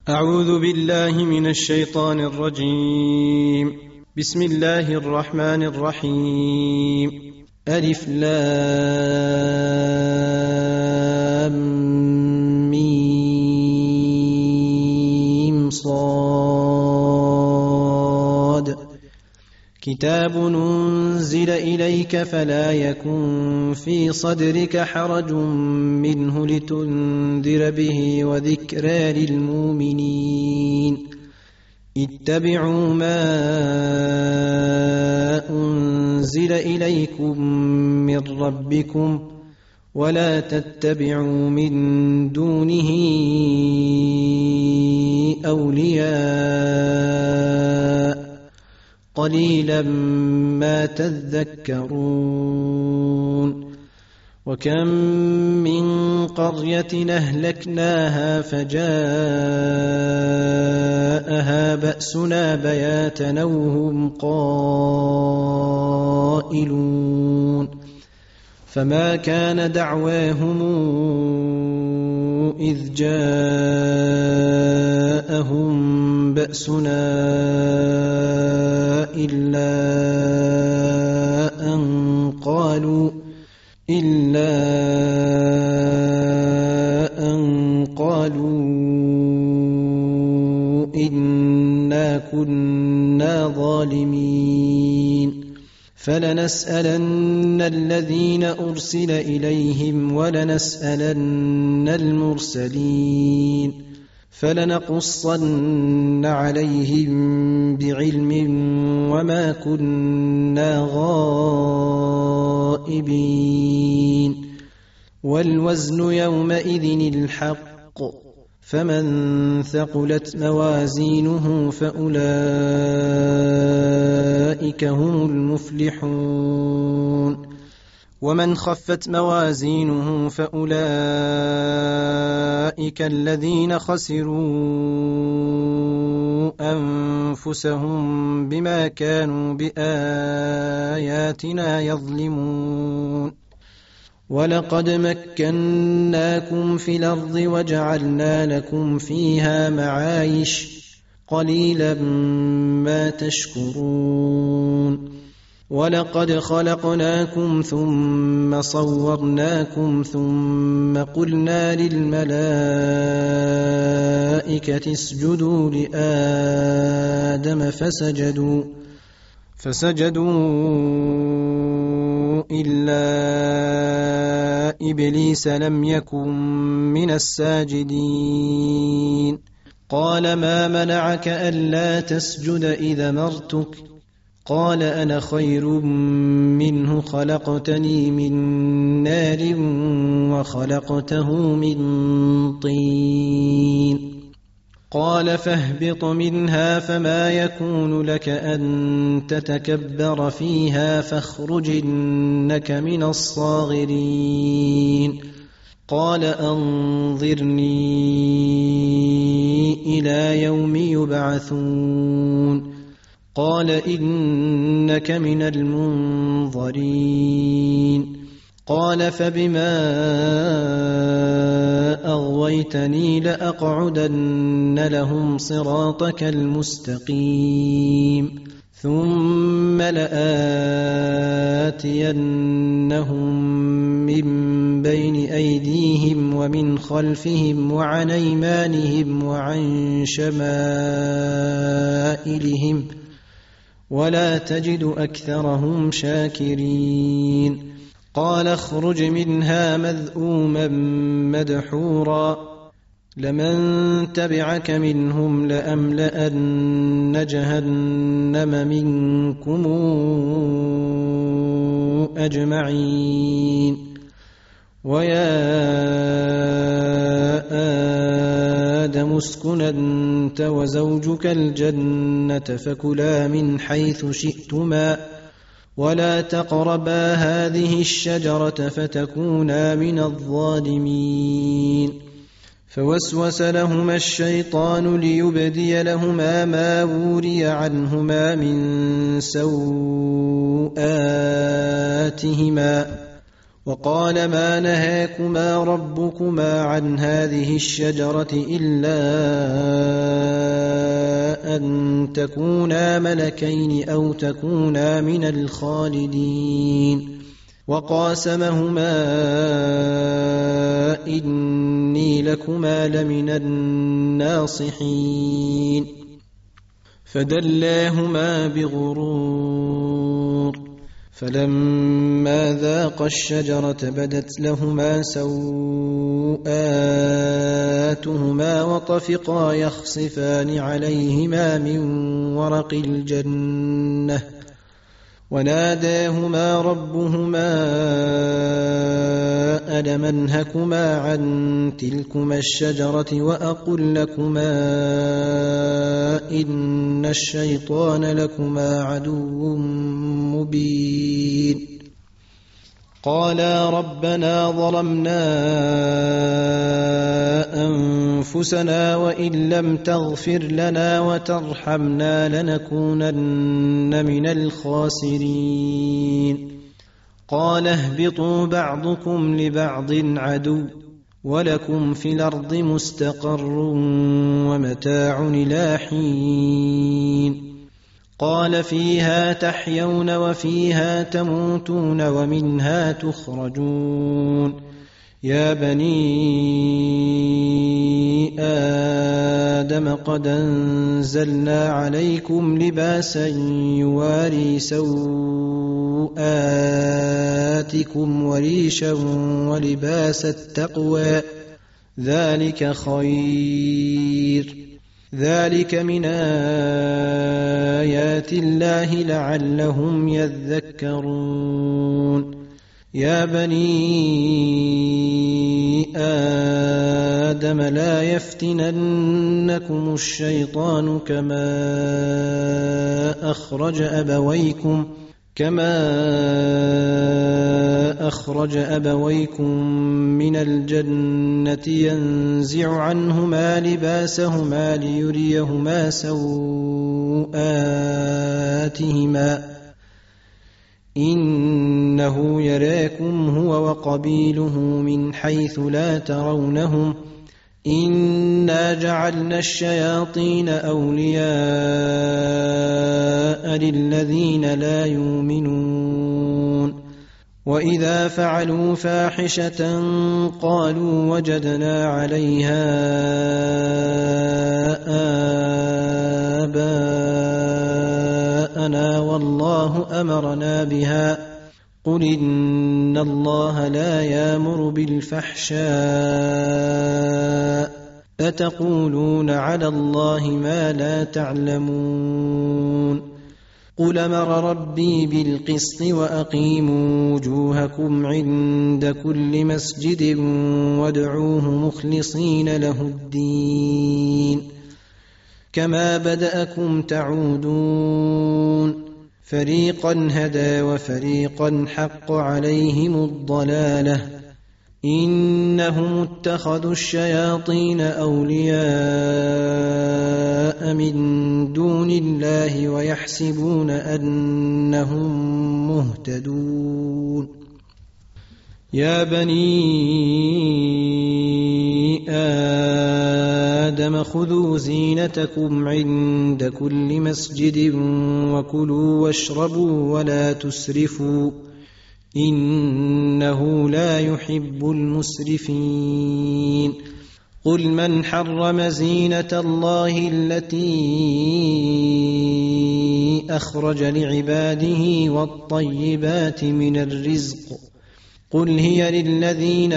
أعوذ بالله من الشيطان الرجيم. بسم الله الرحمن الرحيم. ألف لام ميم صاد. كتاب أنزل إليك فلا يكن في صدرك حرج منه لتنذر به وذكرى للمؤمنين. اتبعوا ما أنزل إليكم من ربكم ولا تتبعوا من دونه أولياء قليلا ما تذكرون. وكم من قرية أهلكناها فجاءها بأسنا بياتا وهم قائلون. فما كان دعواهم إذ جاءهم بأسنا إلا أن قالوا إنا كنا ظالمين. فلنسألن الذين أرسل إليهم ولنسألن المرسلين. فلنقصن عليهم بعلم وما كنا غائبين. والوزن يومئذ الحق. فمن ثقلت موازينه فأولئك هم المفلحون. ومن خفت موازينه فأولئك الذين خسروا أنفسهم بما كانوا بآياتنا يظلمون. ولقد مكناكم في الأرض وجعلنا لكم فيها معايش قليلا ما تشكرون. ولقد خلقناكم ثم صورناكم ثم قلنا للملائكة اسجدوا لآدم فسجدوا إلا إبليس لم يكن من الساجدين. قال ما منعك ألا تسجد إذا أمرتك؟ قال أنا خير منه خلقتني من نار وخلقته من طين. قال فاهبط منها فما يكون لك أن تتكبر فيها فاخرج إنك من الصاغرين. قال أنظرني إلى يوم يبعثون. قال إنك من المنظرين. قال فبما أغويتني لأقعدن لهم صراطك المستقيم ثم لآتينهم من بين أيديهم ومن خلفهم وعن أيمانهم وعن شمائلهم ولا تجد أكثرهم شاكرين. قال اخرج منها مذءوما مدحورا لمن تبعك منهم لأملأن جهنم منكم أجمعين. ويا آدم اسكن أنت وزوجك الجنة فكلا من حيث شئتما ولا تقربا هذه الشجرة فتكونا من الظالمين. فوسوس لهما الشيطان ليبدي لهما ما وري عنهما من سوآتهما وقال ما نهاكما ربكما عن هذه الشجرة إلا تكونا ملكين أو تكونا من الخالدين وقاسمهما إني لكما لمن الناصحين فدلاهما بغرور فلما ذاقا الشجرة بدت لهما سوءاتهما وطفقا يخصفان عليهما من ورق الجنة وناداهما ربهما ألم أنهكما عن تلكما الشجرة وأقل لكما إن الشيطان لكما عدو مبين قالا ربنا ظلمنا أنفسنا وإن لم تغفر لنا وترحمنا لنكونن من الخاسرين قال اهبطوا بعضكم لبعض عدو ولكم في الأرض مستقر ومتاع إلى حين قال فيها تحيون وفيها تموتون ومنها تخرجون يا بني آدم قد أنزلنا عليكم لباسا يواري سوءاتكم وريشا ولباس التقوى ذلك خير ذلك من آيات الله لعلهم يذكرون يا بني آدم لا يفتننكم الشيطان كما أخرج أبويكم من الجنة ينزع عنهما لباسهما ليريهما سوءاتهما إنه يراكم هو وقبيله من حيث لا ترونهم إنا جعلنا الشياطين أولياء للذين لا يؤمنون وإذا فعلوا فاحشة قالوا وجدنا عليها آباءنا والله أمرنا بها قل إن الله لا يأمر بالفحشاء أتقولون على الله ما لا تعلمون قل أمر ربي بالقسط وأقيموا وجوهكم عند كل مسجد وادعوه مخلصين له الدين كما بدأكم تعودون فريقا هدى وفريقا حق عليهم الضلالة إنهم اتخذوا الشياطين أولياء من دون الله ويحسبون أنهم مهتدون يا بني آدم خذوا زينتكم عند كل مسجد وكلوا واشربوا ولا تسرفوا إنه لا يحب المسرفين قل من حرم زينة الله التي أخرج لعباده والطيبات من الرزق قل هي للذين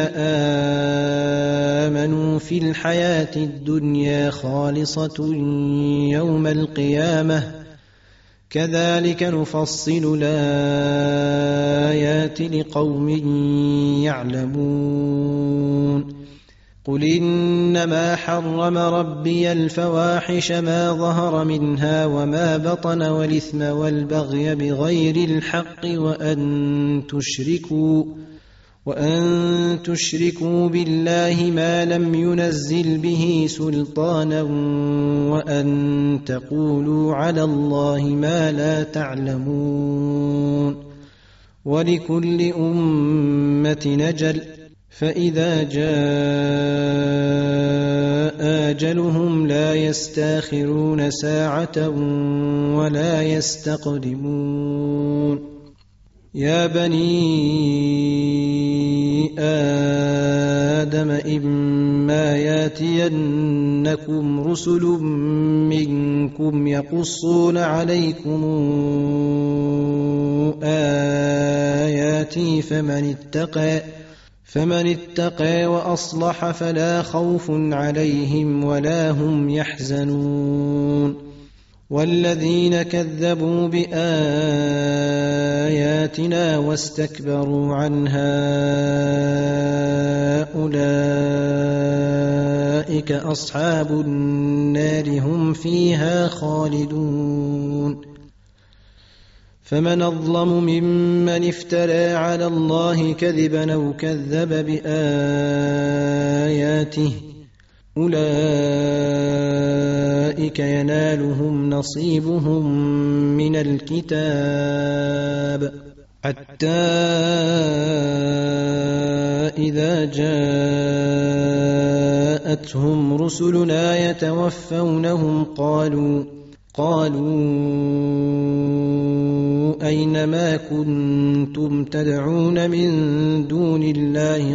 آمنوا في الحياة الدنيا خالصة يوم القيامة كذلك نفصل الآيات لقوم يعلمون قل إنما حرم ربي الفواحش ما ظهر منها وما بطن والإثم والبغي بغير الحق وأن تشركوا بالله ما لم ينزل به سلطانا وأن تقولوا على الله ما لا تعلمون ولكل أمة نجل فإذا جاء أجلهم لا يستأخرون ساعة ولا يستقدمون يا بني آدم إما ياتينكم رسل منكم يقصون عليكم آياتي فمن اتقى وأصلح فلا خوف عليهم ولا هم يحزنون والذين كذبوا بآياتنا واستكبروا عنها أولئك أصحاب النار هم فيها خالدون فمن أظلم ممن افترى على الله كذبا أو كذب بآياته أولئك ينالهم نصيبهم من الكتاب حتى إذا جاءتهم رسلنا يتوفونهم قالوا أين ما كنتم تدعون من دون الله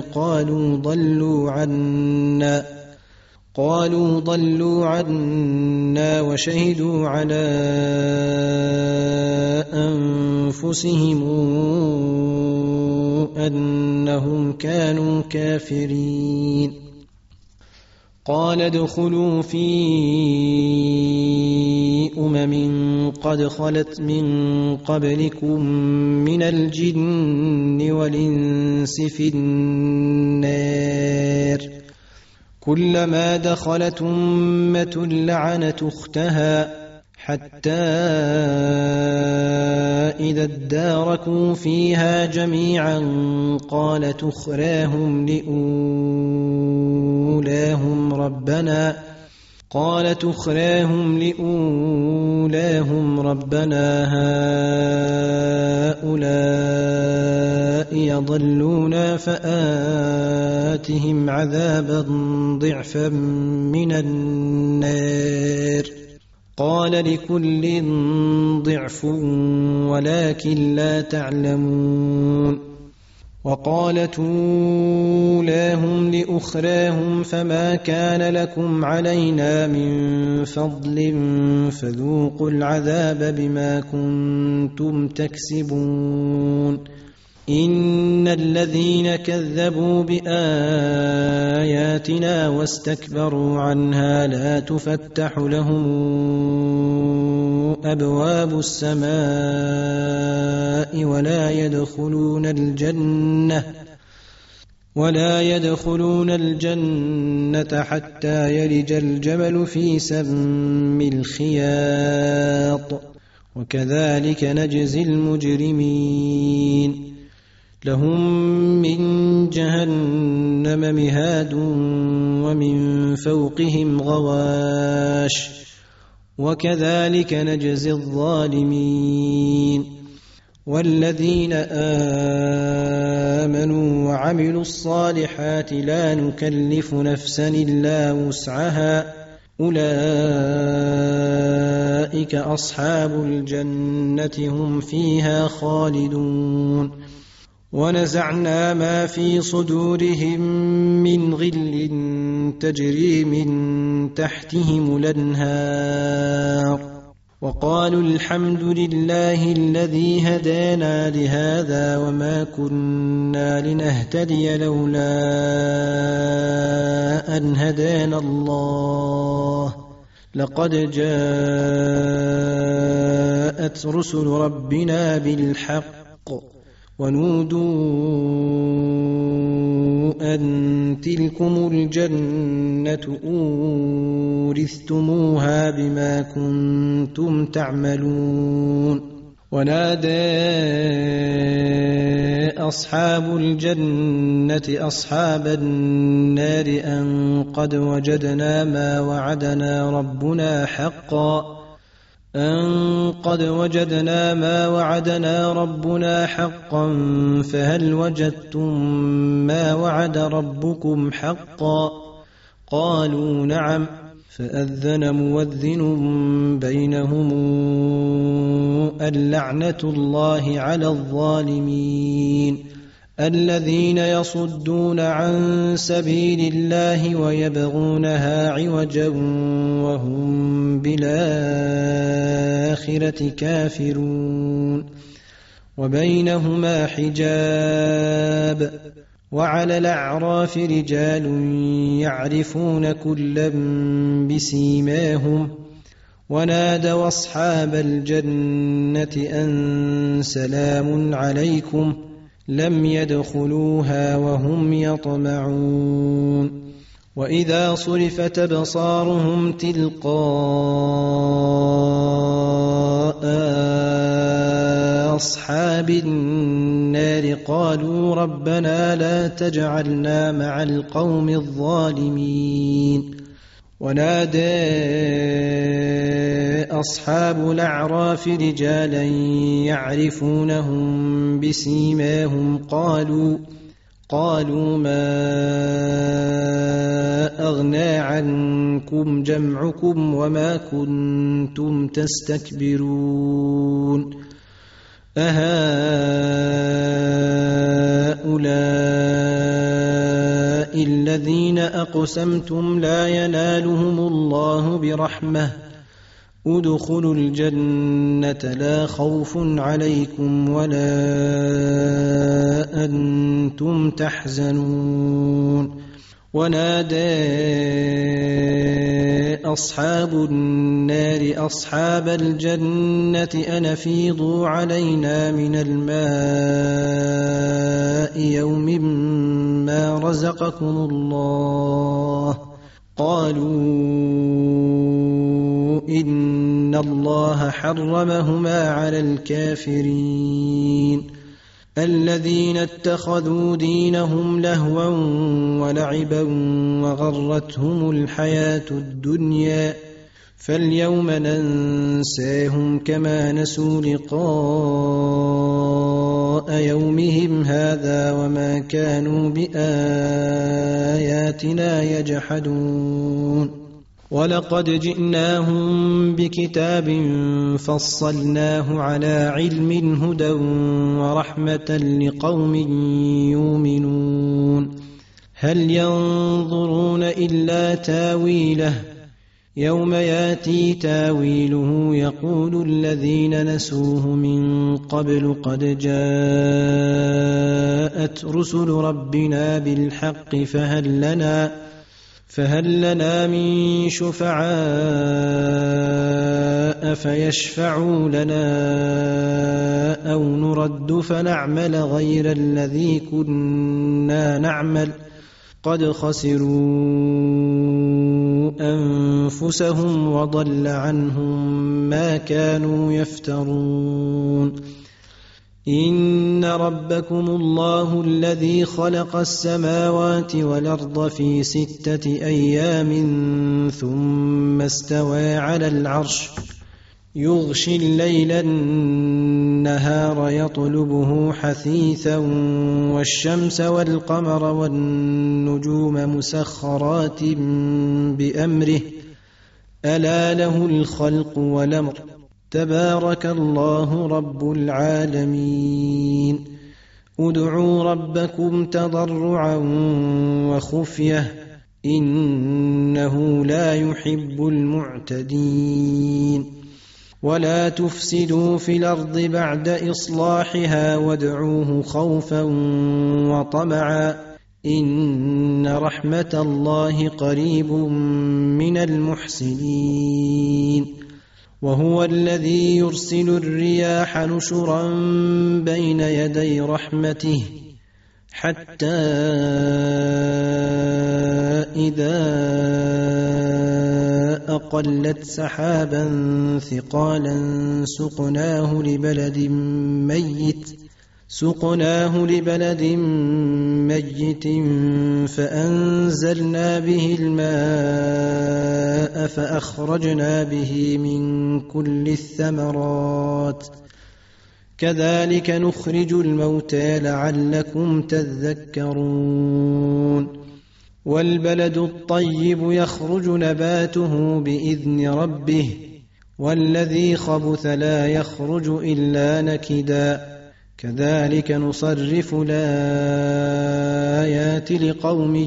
قالوا ضلوا عنا وشهدوا على أنفسهم أنهم كانوا كافرين قال ادخلوا في قد خلت من قبلكم من الجن والإنس في النار كلما دخلت أمة لعنت أختها حتى إذا اداركوا فيها جميعا قالت أخراهم لأولاهم ربنا هؤلاء يضلون فآتهم عذابا ضعفا من النار قال لكل ضعف ولكن لا تعلمون وقالت أولاهم لأخراهم فما كان لكم علينا من فضل فذوقوا العذاب بما كنتم تكسبون إن الذين كذبوا بآياتنا واستكبروا عنها لا تفتح لهم أبواب السماء ولا يدخلون الجنة حتى يلج الجمل في سم الخياط وكذلك نجزي المجرمين لهم من جهنم مهاد ومن فوقهم غواش وكذلك نجزي الظالمين والذين آمنوا وعملوا الصالحات لا نكلف نفسا إلا وسعها أولئك أصحاب الجنة هم فيها خالدون ونزعنا ما في صدورهم من غل تجري من تحتهم الأنهار وقالوا الحمد لله الذي هدانا لهذا وما كنا لنهتدي لولا أن هدانا الله لقد جاءت رسل ربنا بالحق ونودوا أن تلكم الجنة أورثتموها بما كنتم تعملون ونادى أصحاب الجنة أصحاب النار أن قد وجدنا ما وعدنا ربنا حقا أن قد وجدنا ما وعدنا ربنا حقا فهل وجدتم ما وعد ربكم حقا؟ قالوا نعم. فأذن مؤذن بينهم اللعنة الله على الظالمين الذين يصدون عن سبيل الله ويبغونها عوجا وهم بالآخرة كافرون وبينهما حجاب وعلى الأعراف رجال يعرفون كلا بسيماهم ونادوا أصحاب الجنة أن سلام عليكم لم يدخلوها وهم يطمعون وإذا صرفت أبصارهم تلقاء أصحاب النار قالوا ربنا لا تجعلنا مع القوم الظالمين ونادى أصحاب الأعراف رجالا يعرفونهم بسيماهم قالوا ما أغنى عنكم جمعكم وما كنتم تستكبرون أهؤلاء الذين أقسمتم لا ينالهم الله برحمة ادخلوا الجنة لا خوف عليكم ولا أنتم تحزنون ونادى أصحاب النار أصحاب الجنة أن أفيضوا علينا من الماء يوم ما رزقكم الله قالوا إن الله حرمهما على الكافرين الذين اتخذوا دينهم لهوا ولعبا وغرتهم الحياة الدنيا فاليوم ننساهم كما نسوا لقاء يومهم هذا وما كانوا بآياتنا يجحدون ولقد جئناهم بكتاب فصلناه على علم هدى ورحمة لقوم يؤمنون هل ينظرون إلا تاويله يوم ياتي تاويله يقول الذين نسوه من قبل قد جاءت رسل ربنا بالحق فهل لنا من شفعاء فيشفعوا لنا أو نرد فنعمل غير الذي كنا نعمل قد خسروا أنفسهم وضل عنهم ما كانوا يفترون إن ربكم الله الذي خلق السماوات والأرض في 6 أيام ثم استوى على العرش يغشي الليل النهار يطلبه حثيثا والشمس والقمر والنجوم مسخرات بأمره ألا له الخلق والأمر تبارك الله رب العالمين ادعوا ربكم تضرعا وخفية إنه لا يحب المعتدين ولا تفسدوا في الأرض بعد إصلاحها وادعوه خوفا وطمعا إن رحمة الله قريب من المحسنين وهو الذي يرسل الرياح نشرا بين يدي رحمته حتى إذا أقلت سحابا ثقالا سقناه لبلد ميت سقناه لبلد ميت فأنزلنا به الماء فأخرجنا به من كل الثمرات كذلك نخرج الموتى لعلكم تذكرون والبلد الطيب يخرج نباته بإذن ربه والذي خبث لا يخرج إلا نكدا كذلك نصرف الآيات لقوم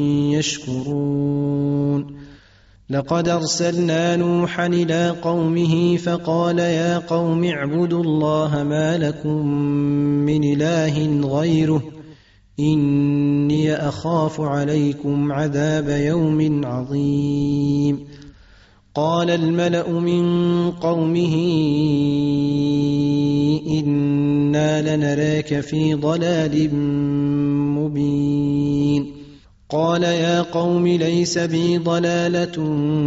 يشكرون لقد أرسلنا نوحا إلى قومه فقال يا قوم اعبدوا الله ما لكم من إله غيره إني أخاف عليكم عذاب يوم عظيم قال الملأ من قومه إنا لنراك في ضلال مبين قال يا قوم ليس بي ضلالة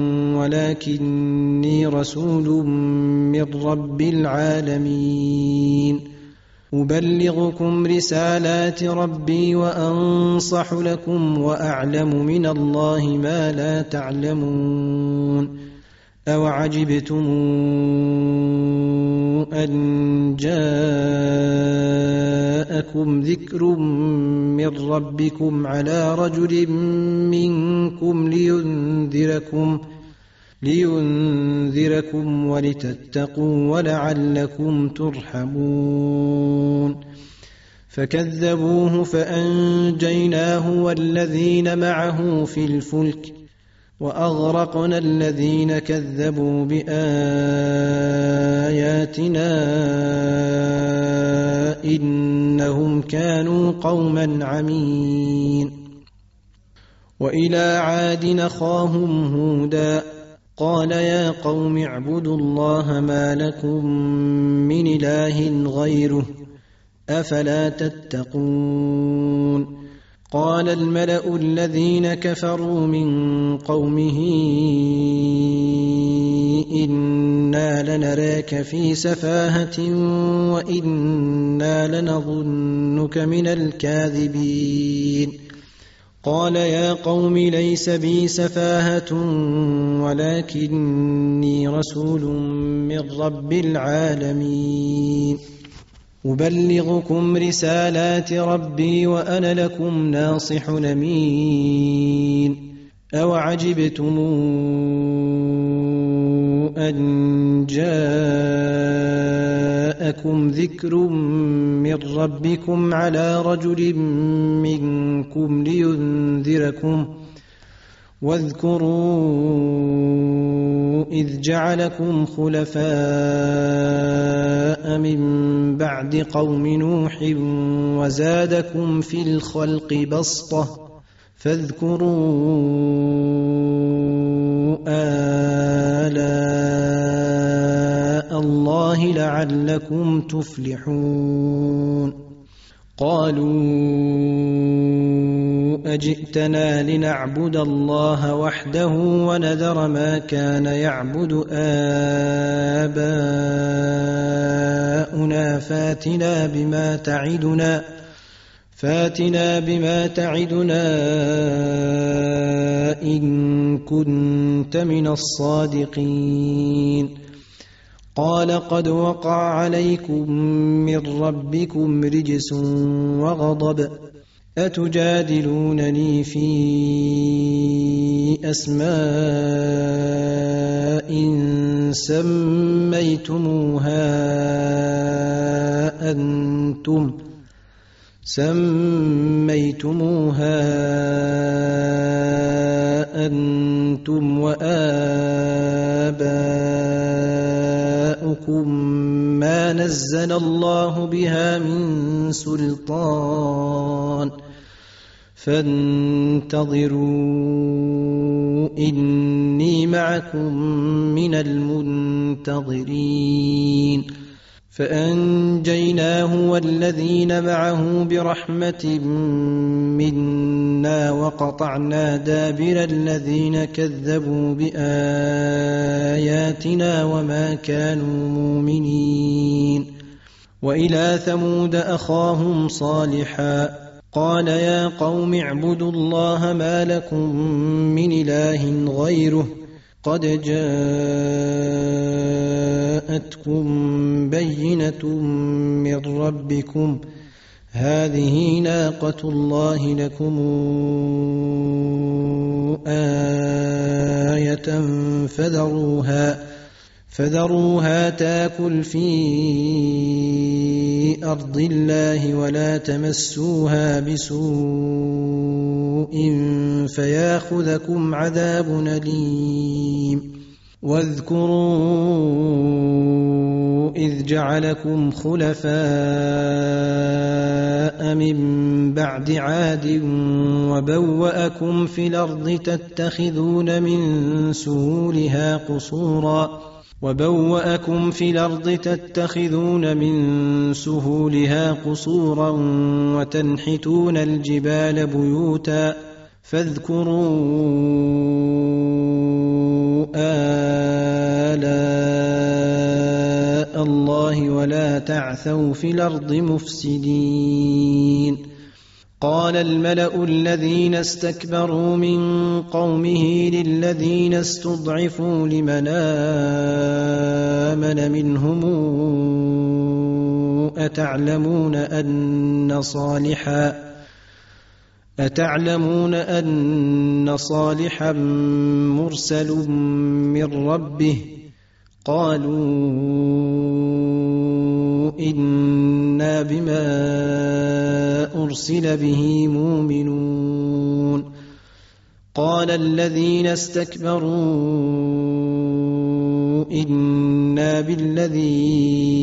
ولكني رسول من رب العالمين أبلغكم رسالات ربي وأنصح لكم وأعلم من الله ما لا تعلمون أوعجبتم أن جاءكم ذكر من ربكم على رجل منكم لينذركم ولتتقوا ولعلكم ترحمون فكذبوه فأنجيناه والذين معه في الفلك وأغرقنا الذين كذبوا بآياتنا إنهم كانوا قوما عمين وإلى عاد أخاهم هودا قال يا قوم اعبدوا الله ما لكم من إله غيره أفلا تتقون قال الملأ الذين كفروا من قومه إنا لنراك في سفاهة وإنا لنظنك من الكاذبين قال يا قوم ليس بي سفاهة ولكني رسول من رب العالمين أبلغكم رسالات ربي وأنا لكم ناصح أمين أوعجبتم أن جاءكم ذكر من ربكم على رجل منكم لينذركم واذكروا إذ جعلكم خلفاء من بعد قوم نوح وزادكم في الخلق بسطة فاذكروا آلاء الله لعلكم تفلحون قالوا أجئتنا لنعبد الله وحده ونذر ما كان يعبد آباؤنا فاتنا بما تعدنا إن كنت من الصادقين قال قد وقع عليكم من ربكم رجس وغضب أتجادلونني في أسماء سميتموها أنتم وآباؤكم ما نزل الله بها من سلطان فانتظروا إني معكم من المنتظرين فأنجيناه والذين معه برحمة منا وقطعنا دابر الذين كذبوا بآياتنا وما كانوا مؤمنين وإلى ثمود أخاهم صالحا قال يا قوم اعبدوا الله ما لكم من إله غيره قد جاءتكم بينة من ربكم هذه ناقة الله لكم آية فذروها تاكل في أرض الله ولا تمسوها بسوء فياخذكم عذاب أليم واذكروا إذ جعلكم خلفاء من بعد عاد وبوأكم في الأرض تتخذون من سهولها قصورا وتنحتون الجبال بيوتا فاذكروا آلاء الله ولا تعثوا في الأرض مفسدين قال الملأ الذين استكبروا من قومه للذين استضعفوا لمن آمن منهم أتعلمون أن صالحا مرسل من ربه قالوا إنا بما أرسل به مؤمنون قال الذين استكبروا إنا بالذي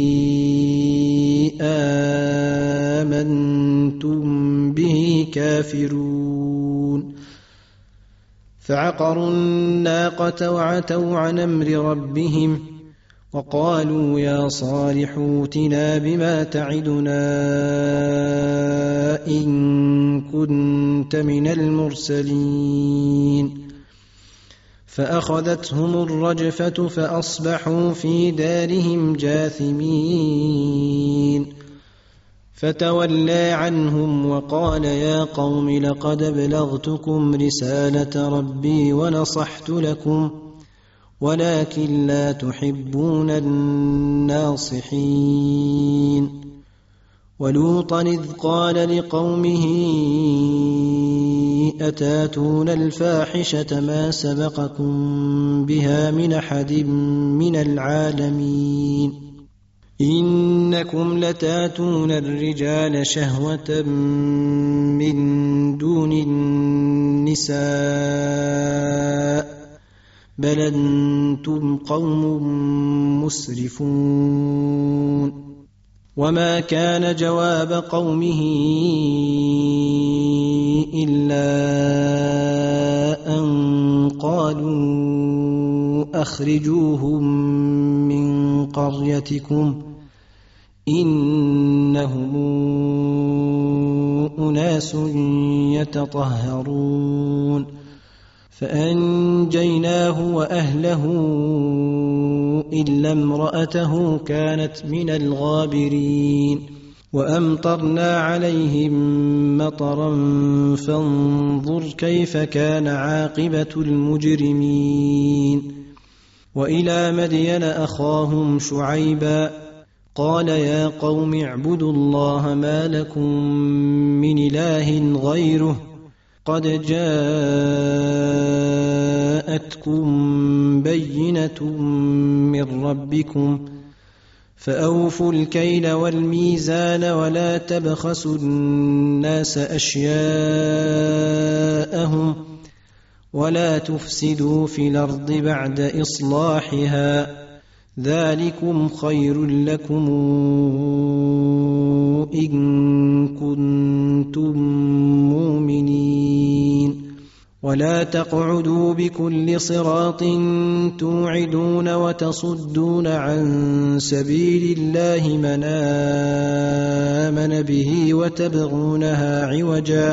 آمنتم به كافرون فعقروا الناقة وعتوا عن أمر ربهم وقالوا يا صالح ائتنا بما تعدنا إن كنت من المرسلين فأخذتهم الرجفة فأصبحوا في دارهم جاثمين فتولى عنهم وقال يا قوم لقد أبلغتكم رسالة ربي ونصحت لكم ولكن لا تحبون الناصحين ولوطا إذ قال لقومه أتاتون الفاحشة ما سبقكم بها من أحد من العالمين إنكم لتاتون الرجال شهوة من دون النساء بل أنتم قوم مسرفون وما كان جواب قومه إلا أن قالوا أخرجوهم من قريتكم إنهم أناس يتطهرون فأنجيناه وأهله إلا امرأته كانت من الغابرين وأمطرنا عليهم مطرا فانظر كيف كان عاقبة المجرمين وإلى مدين أخاهم شعيبا قال يا قوم اعبدوا الله ما لكم من إله غيره قد جاءتكم بينة من ربكم فأوفوا الكيل والميزان ولا تبخسوا الناس أشياءهم ولا تفسدوا في الأرض بعد إصلاحها ذلكم خير لكم إن كنتم مؤمنين ولا تقعدوا بكل صراط توعدون وتصدون عن سبيل الله من آمن به وتبغونها عوجا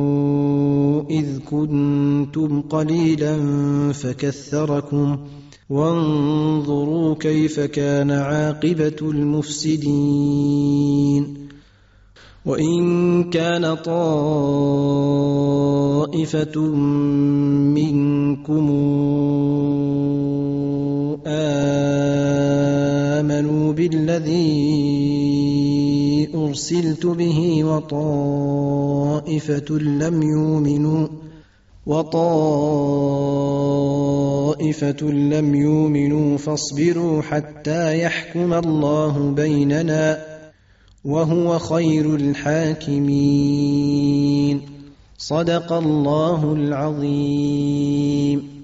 واذكروا إذ كنتم قليلا فكثركم وانظروا كيف كان عاقبة المفسدين وإن كان طائفة منكم آمنوا بالذي أرسلت به وطائفة لم يؤمنوا فاصبروا حتى يحكم الله بيننا وهو خير الحاكمين. صدق الله العظيم.